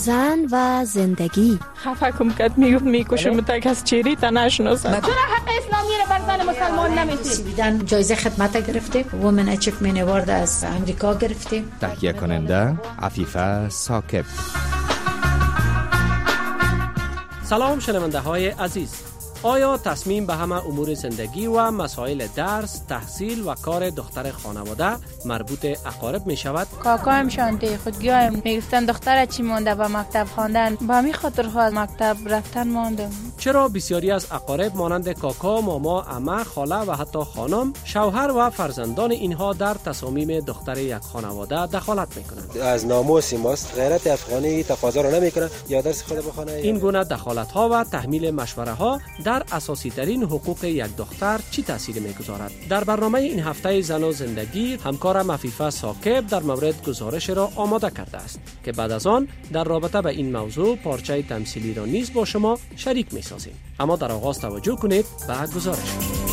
زن و زندگی. خفه کم کد میکشم تا کس چیری تا نشناسم. چرا حق اسلامی رو بر زن مسلمان نمیدید؟ جایزه خدمت گرفتیم، وومن اچیومنت اوارد از امریکا گرفتیم. تهیه کننده عفیفه ثاقب. سلام شنونده های عزیز. آیا تصمیم به همه امور زندگی و مسائل درس، تحصیل و کار دختر خانواده مربوط اقارب می شود؟ کاکایم شانده خودگیایم میگفتن دختر چی مانده به مکتب خواندن، با می خاطر خواهد مکتب رفتن ماندم. چرا بسیاری از اقارب مانند کاکا، ماما، عمه، خاله و حتی خانم، شوهر و فرزندان اینها در تصامیم دختر یک خانواده دخالت میکنند؟ از ناموس ماست، غیرت افغانی تقاضا را نمیکنه یا درس خود بخونه. این گونه دخالت ها و تحمیل مشوره ها در اساسی ترین حقوق یک دختر چی تأثیر میگذارد؟ در برنامه این هفته زن و زندگی همکارم عفیفه ثاقب در مورد گزارش را آماده کرده است که بعد از آن در رابطه به این موضوع پارچه تمثیلی را نیز با شما شریک میسازیم. اما در آغاز توجه کنید به گزارش.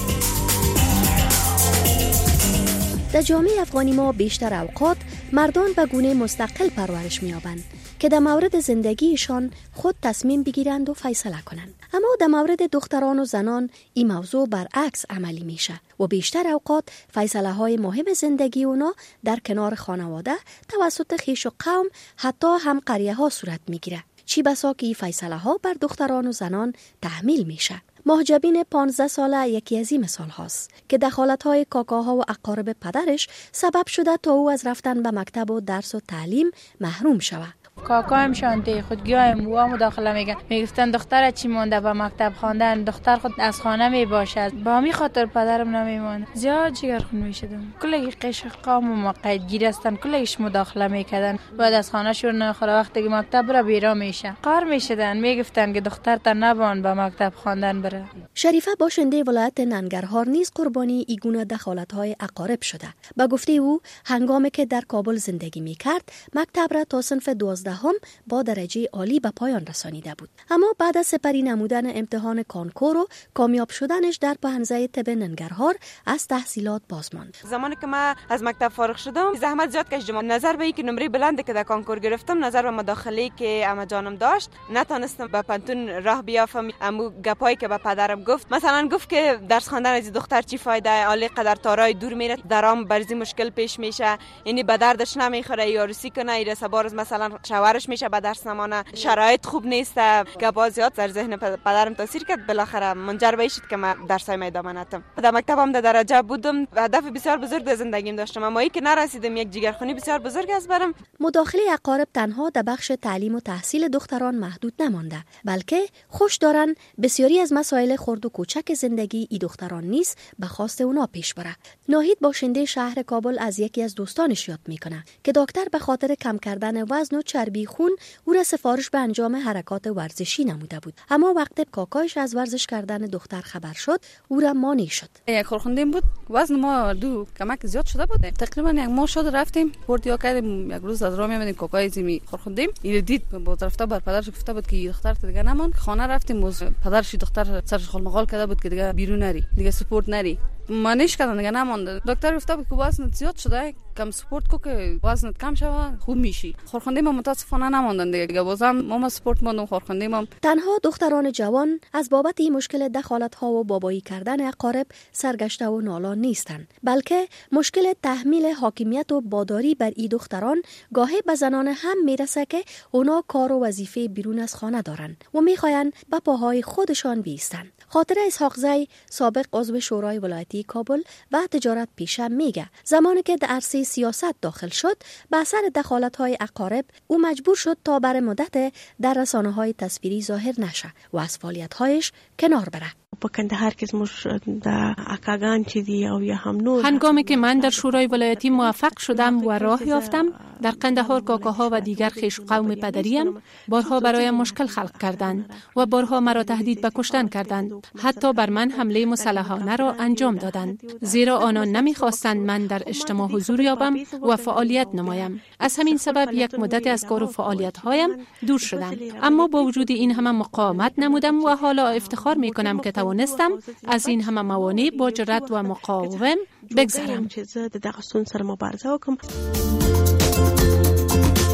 در جامعه افغانی ما بیشتر اوقات مردان به گونه مستقل پرورش می‌یابند که در مورد زندگیشان خود تصمیم بگیرند و فیصله کنند. اما در مورد دختران و زنان این موضوع برعکس عملی میشه و بیشتر اوقات فیصله های مهم زندگی اونا در کنار خانواده توسط خویش و قوم حتی هم قریه ها صورت میگیره. چی بسا که این فیصله ها بر دختران و زنان تحمیل میشه. محجبین 15 ساله یکی از این مثال هاست که دخالت‌های کاکاها و اقارب پدرش سبب شده تا او از رفتن به مکتب و درس و تعلیم محروم شود. کاکایم شانده خودگیایم و مداخله میگن میگفتن دختر چی مانده به مکتب خواندن، دختر خود از خانه میباشد، با می خاطر پدرم نمیمونه. زیاد جگرخون میشدم. کلی قش قوم و مقیدگیر هستن، کلیش مداخله میکردن. بعد از خانه شور نخوره وقتی که مکتب را بیرا میشه قار میشدن، میگفتن که دختر تا نبان به مکتب خواندن بره. شریفه باشنده ولایت ننگرهار نیز قربانی ایگونه دخالت‌های اقارب شده. با گفته او هنگامی که در کابل زندگی میکرد مکتب را تا صنف 12 با درجه عالی به پایان رسانیده بود، اما بعد از سپری نمودن امتحان کانکور و کامیاب شدنش در پهنزه طب ننگرهار از تحصیلات باز ماند. زمانی که من از مکتب فارغ شدم زحمت زیاد کشیدم. نظر به اینکه نمره بلندی که در کانکور گرفتم، نظر به مداخله‌ای که عمه جانم داشت، نتونستم به پانتون راه بیافتم. امو گپایی که به پدرم گفت، مثلا گفت که درس خواندن از دختر چی فایده، عالی قدر تارای دور میره، درام برزی مشکل پیش میشه، یعنی به دردش نمیخوره، یارسی کنه، ایرسا بارز مثلا شوهرش میشه به درس نمانه، شرایط خوب نیست. گپا زیاد در ذهن پدرم تاثیر کرد، بالاخره منجر به این شد که من درسای ادامه ندادم. در مکتبم در درجه بودم، هدف بسیار بزرگ در زندگیم داشتم، اما ای که نرسیدم یک جگرخونی بسیار بزرگ است برام. مداخله اقارب تنها در بخش تعلیم و تحصیل دختران محدود نمانده، بلکه خوش دارن بسیاری از مسائل خرد و کوچک زندگی ای دختران نیز به خواست اونا پیش بره. ناهید باشنده شهر کابل از یکی از دوستانش یاد میکنه که دکتر به خاطر کم کردن وزن و چربی خون او را سفارش به انجام حرکات ورزشی نموده بود، اما وقتی کاکایش از ورزش کردن دختر خبر شد او را مانع شد. یک خورخوندیم بود، وزن ما دو کمک زیاد شده بود، تقریبا یک ماه شد رفتیم پورتیا کردیم. یک روز از راه میامدیم کاکای زمی خورخوندیم، این دید با رفته بر پدرش گفته بود که دختر دیگه نمان. خانه رفتیم، پدرش دختر سرش خلمغال کرده بود که دیگه بیرون نری، دیگه سپورت نری، مانیش کردن دیگه نماند. دکتر گفته بود که وزن زیاد شده، کم سپورت کو که وزنت کم شوه خوب میشی. خورخنده ما متاسفانه نماندن دیگه، بازم ما سپورت ماندم خورخنده ما. تنها دختران جوان از بابت این مشکل دخالت ها و بابایی کردن اقارب سرگشته و نالان نیستند، بلکه مشکل تحمیل حاکمیت و باداری بر این دختران گاهی به زنان هم میرسه که اونا کار و وظیفه بیرون از خانه دارن و میخواین به پاهای خودشان بیستن. خاطر اسحاق زی سابق عضو شورای ولایتی کابل و تجارت پیشه میگه زمانی که در عرصه سیاست داخل شد به اثر دخالت‌های اقارب او مجبور شد تا برای مدت در رسانه‌های تصویری ظاهر نشه و از فعالیت‌هایش کنار بره. په کندهار کې زموږ د اکاګان چې دی او یا هم نور. هنگامی که من در شورای ولایتی موفق شدم و راه یافتم، در قندهار کاکاها و دیگر خویش قوم پدریم بارها برایم مشکل خلق کردند و بارها مرا تهدید به کشتن کردند. حتی بر من حمله مسلحانه را انجام دادند، زیرا آنان نمیخواستند من در اجتماع حضور یابم و فعالیت نمایم. از همین سبب یک مدت از کار و فعالیت‌هایم دور شدم، اما با وجود این همه مقاومت نمودم و حالا افتخار می‌کنم که توانستم از این همه موانع با جرأت و مقاوم بگذرم.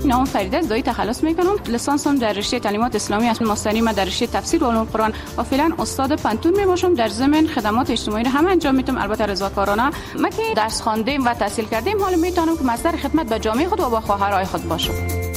نام فریده زایی تخلص میکنم. لیسانسم در رشته تعلیمات اسلامی است. ماستری ما در رشته تفسیر و علوم قرآن و فعلا استاد پنتون میباشم. در ضمن خدمات اجتماعی را هم انجام میدم، البته رضاکارانه. ما که درس خواندیم و تحصیل کردیم، حالا میتونم که مصدر خدمت به جامعه خود و با خواهرای خود باشم.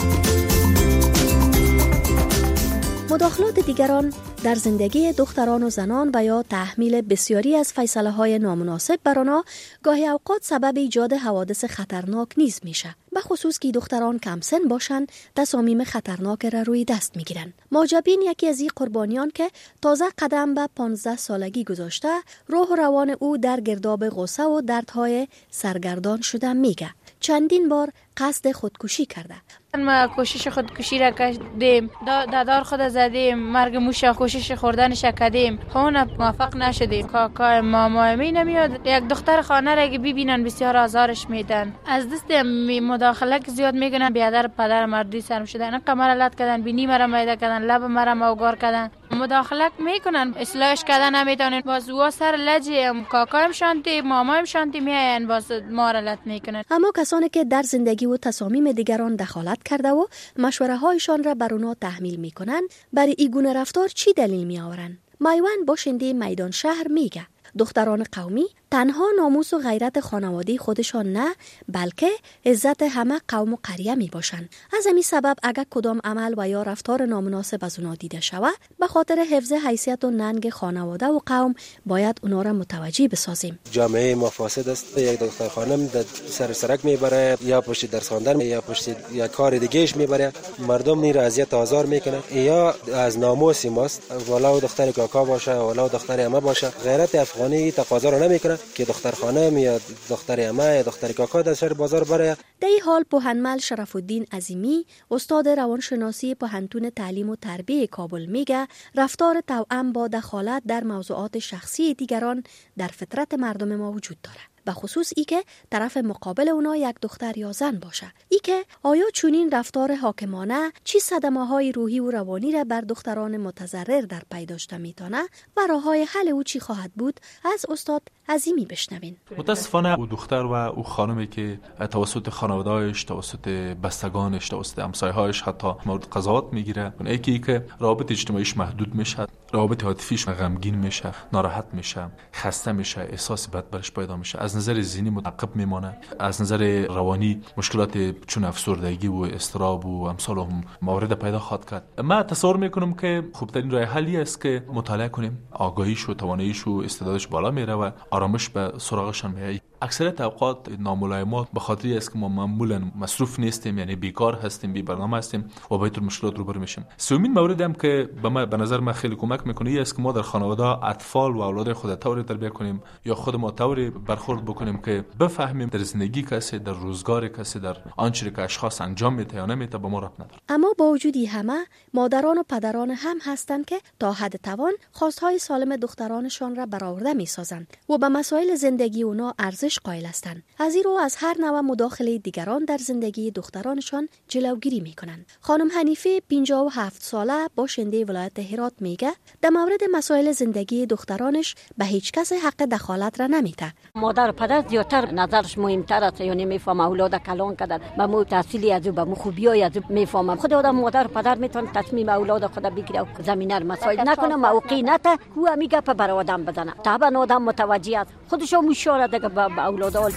مداخلات دیگران در زندگی دختران و زنان و یا تحمیل بسیاری از فیصله‌های نامناسب بر آنها گاهی اوقات سبب ایجاد حوادث خطرناک نیز میشه. به خصوص که دختران کم سن باشند، تصامیم خطرناک را روی دست میگیرند. ماجبین یکی از این قربانیان که تازه قدم به 15 سالگی گذاشته، روح و روان او در گرداب غصه و دردهای سرگردان شده میگه. چندین بار قصد خودکشی کرده. ما کوشش خودکشی را کردیم، دادار خود زدیم، مرگ موشا کوشش خوردنش کردیم، خونه موفق نشدیم. کاکا ماما می نمیاد. یک دختر خانه را که ببینن بسیار آزارش میدن. از دست مداخله زیاد میگنن بیادر پدر مردی سرم شدن، قمر لط کردن، بینی مرا میده کردن، لب مرا موگار کردن. مداخله میکنن، اصلاحش کردن نمیتونن. باز وا سر لجه کاکایم شانتی، مامایم شانتی میاین، باز ما را لط میکنن. اما کسانی که در زندگی و تصامیم دیگران دخالت کرده و مشوره هایشان را بر اونها تحمیل میکنن، برای این گونه رفتار چی دلیل میآورن؟ مایوان باشنده میدان شهر میگه دختران قومی تنها ناموس و غیرت خانواده خودشان نه، بلکه عزت همه قوم و قریه می باشند. از همین سبب اگر کدام عمل و یا رفتار نامناسب از اونا دیده شود، به خاطر حفظ حیثیت و ننگ خانواده و قوم باید اونا را متوجه بسازیم. جامعه ما فاسد است. یک دختر خانم در سر سرک میبره، یا پشت درس خواندن یا پشت یا کار دیگهش میبره، مردم نیر اذیت آزار میکنه. یا از ناموس ماست، ولو دختر کاکا باشه ولو دختر عمه باشه، غیرت افغانی تقاضا رو نمیکنه که دختر خانم یا دختر عمه یا دختر کاکا در سر بازار بره. در این حال پوهنمل شرف الدین عظیمی، استاد روانشناسی پوهنتون تعلیم و تربیت کابل میگه رفتار توأم با دخالت در موضوعات شخصی دیگران در فطرت مردم ما وجود داره. به خصوص ای که طرف مقابل اونا یک دختر یا زن باشه. ای که آیا چنین رفتار حاکمانه چی صدمه‌های روحی و روانی را بر دختران متضرر در پی داشته میتونه و راههای حل او چی خواهد بود، از استاد عظیمی بشنوین. متاسفانه او دختر و او خانمی که توسط خانواده‌اش، توسط بستگانش، توسط همسایه‌هاش حتی مورد قضاوت میگیره، اون یکی که روابط اجتماعیش محدود میشه، روابط عاطفیش غمگین میشه، ناراحت میشه، خسته میشه، احساس بد برش پیدا میشه، از نظر ذهنی متعقب میمانه، از نظر روانی مشکلات چون افسردگی و اضطراب و امثال هم موارد پیدا خواهد کرد. من تصور میکنم که خوبترین راه حلی است که مطالعه کنیم، آگاهیش و تواناییش و استعدادش بالا میره و آرامش به سراغشان میاد. اکثریت اوقات ناملایمات به خاطری است که ما معمولا مصروف نیستیم، یعنی بیکار هستیم، بی برنامه هستیم و با این مشکلات روبرو میشیم. سومین موردی هم که به نظر من خیلی کمک میکنه است که ما در خانواده اطفال و اولاد خود طوری تربیت کنیم یا خود ما طوری برخورد بکنیم که بفهمیم در زندگی کسی، در روزگار کسی، در آنچه که اشخاص انجام میده یا نمیده به ما ربط نداره. اما با وجودی همه مادران و پدران هم هستند که تا حد توان خواستهای سالم دخترانشان را برآورده میسازند و به مسائل زندگی اونا ارزش قائل هستند. از این رو از هر نوع مداخله دیگران در زندگی دخترانشان جلوگیری میکنند. خانم حنیفه 57 ساله باشنده ولایت هرات میگه در مورد مسائل زندگی دخترانش به هیچ کس حق دخالت را نمیده. مادر و پدر زیادتر نظرش مهمتر است، یعنی میفهمه اولاد کلان کردن، به مو تحصیلی از او به مو خوبیای از او میفهمه. خود آدم مادر و پدر میتونه تصمیم اولاد خود بگیره و زمینه رو مسائل نکنه، موقعی نته هو میگه بر آدم بزنه. طبعا آدم متوجه است، خودش مشوره دیگه به اولاد.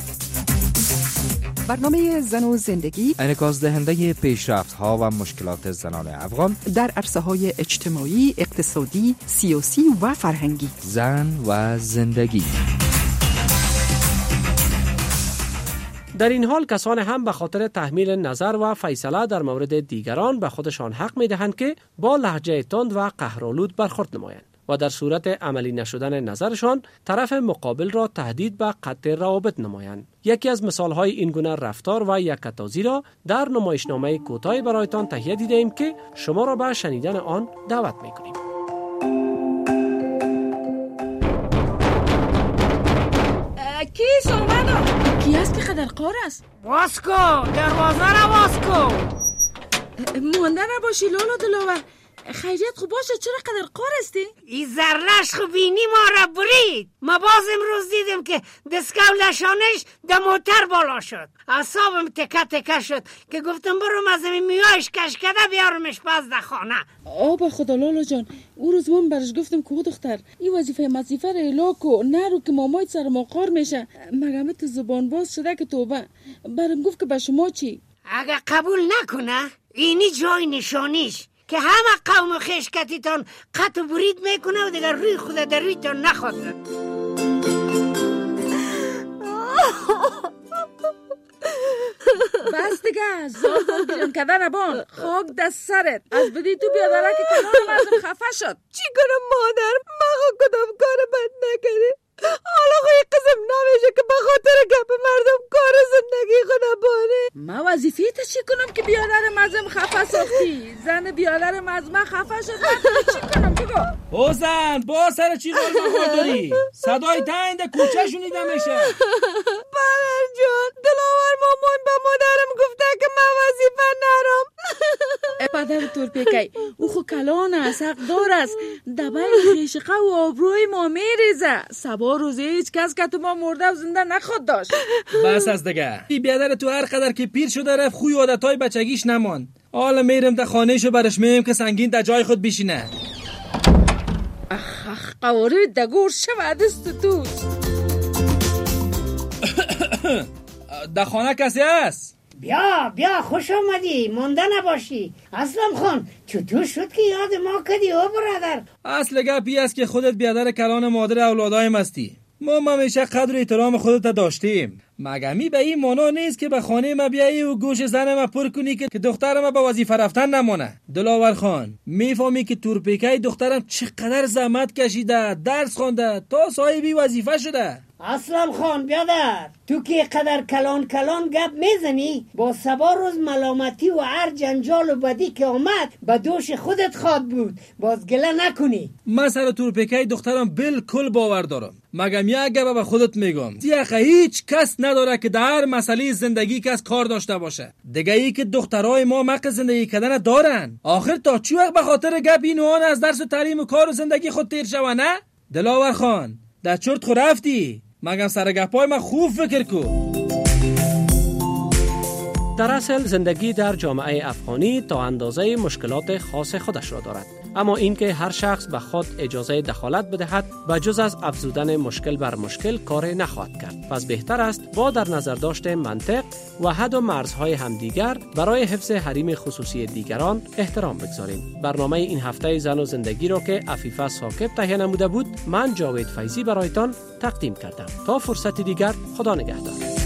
برنامه زن و زندگی انعکاس دهنده پیشرفت‌ها و مشکلات زنان افغان در عرصه‌های اجتماعی، اقتصادی، سیاسی و فرهنگی. زن و زندگی. در این حال کسان هم به خاطر تحمیل نظر و فیصله در مورد دیگران به خودشان حق می‌دهند که با لهجه تند و قهرآلود برخورد نمایند و در صورت عملی نشدن نظرشان طرف مقابل را تهدید به قطع روابط نمایند. یکی از مثالهای این گونه رفتار و یکتازی را در نمایشنامه کوتاهی برایتان تهیه دیدیم که شما را به شنیدن آن دعوت می‌کنیم. کیس اومدم؟ کی است که قدر قار است؟ واسکو دروازه را واسکو. مانده نباشی لالا دلاور، خیریت خوب باشه، چرا قدر قار هستی؟ این زرلش خوب بینی ما را برید. ما باز امروز دیدیم که دستگاه لشانش در موتر بالا شد. اعصابم تکه تکه شد که گفتم برم از این میایش کشکده بیارمش پس در خانه. آبا خدا لالا جان، او روز من برش گفتم که دختر این وظیفه رو الاکو نرو که مامای سر ما قار میشه. مگه تو زبان باز شده که توبه. برم گفت که به شما چی؟ اگه قبول نکنه اینی جای نشانیش که همه قوم خشکتیتان قطع برید میکنه و دیگر روی خود در رویتان نخواد. بس دیگه زار گیرم کده نبان، خاک دست سرت. از بدی تو بیادره که کنار مردم خفه شد. چی کنم مادر؟ من خود کدام کار بد نکرده. حالا خوی قسم نمیشه که بخاطر گپ مردم کار زندگی خود بانه. ما وظیفه تا چی کنم که بیادر مردم خفه ساختی؟ زن بیادر مردم خفه شد، من چی کنم بگو؟ او زن با سر چی غال مخور داری؟ صدای تنده کوچه شونیده میشه. برر جان، دلاور مامان با مادرم گفته که من وظیفه نرم. پدر تورپیکی او خو کلان است، حق دار است. دبای خیشقه و آبروی ما میریزه. سبا روزی هیچ کس که تو ما مرده و زنده نخواد داشت. بس از دیگه بی بیادر تو هر قدر که پیر شده رفت خوی عادتای بچگیش نماند. حالا میرم در خانهشو برش میگم که سنگین در جای خود بشینه. اخ قواره دگور شود است توست. در خانه کسی هست؟ بیا خوش آمدی، مونده نباشی. اسلم خان چطور شد که یاد ما کدی او برادر؟ اصل گپی است که خودت بیادر کلان مادر اولادایم هستی. ما همیشه قدر احترام خودت داشتیم. مگه می به این مانا نیست که به خانه ما بیایی و گوش زن ما پر کنی که دختر ما به وظیفه رفتن نمونه. دلاور خان میفهمی که تورپیکی دخترم چقدر زحمت کشیده، درس خوانده تا صاحبی وظیفه شده. اسلم خان بیادر، تو که قدر کلان گپ میزنی با سبا روز ملامتی و هر جنجال و بدی که آمد به دوش خودت خواد بود. باز گله نکنی. من سر تورپیکی دخترم بالکل باور دارم. مگم یک گپ به خودت میگم، دیگه هیچ کس نداره که در مسئله زندگی کس کار داشته باشه. دیگه ای که دخترای ما حق زندگی کردن دارن. آخر تا چی وقت به خاطر گپ اینوان از درس و تعلیم و کار و زندگی خود تیر شوه نه؟ دلاور خان در چرت خو رفتی. مگم سر گپای من خوب فکر کو. در اصل زندگی در جامعه افغانی تا اندازه مشکلات خاص خودش را دارد، اما اینکه هر شخص به خود اجازه دخالت بدهد و جز از افزودن مشکل بر مشکل کار نخواهد کرد. پس بهتر است با در نظر داشت منطق و حد و مرزهای همدیگر برای حفظ حریم خصوصی دیگران احترام بگذاریم. برنامه این هفته زن و زندگی را که عفیفه ثاقب تهیه نموده بود، من جاوید فیضی برایتان تقدیم کردم. تا فرصت دیگر، خدا نگهدار.